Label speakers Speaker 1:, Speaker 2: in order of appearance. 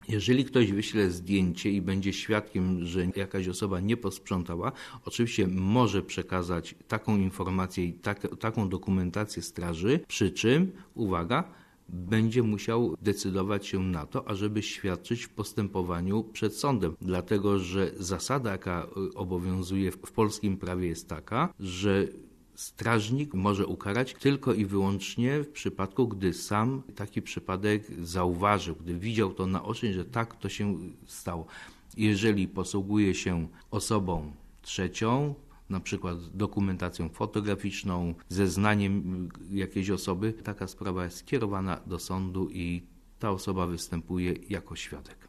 Speaker 1: Jeżeli ktoś wyśle zdjęcie i będzie świadkiem, że jakaś osoba nie posprzątała, oczywiście może przekazać taką informację i taką dokumentację straży, przy czym, uwaga, będzie musiał decydować się na to, ażeby świadczyć w postępowaniu przed sądem. Dlatego, że zasada, jaka obowiązuje w polskim prawie, jest taka, że strażnik może ukarać tylko i wyłącznie w przypadku, gdy sam taki przypadek zauważył, gdy widział to naocznie, że tak to się stało. Jeżeli posługuje się osobą trzecią, na przykład dokumentacją fotograficzną, zeznaniem jakiejś osoby, taka sprawa jest skierowana do sądu i ta osoba występuje jako świadek.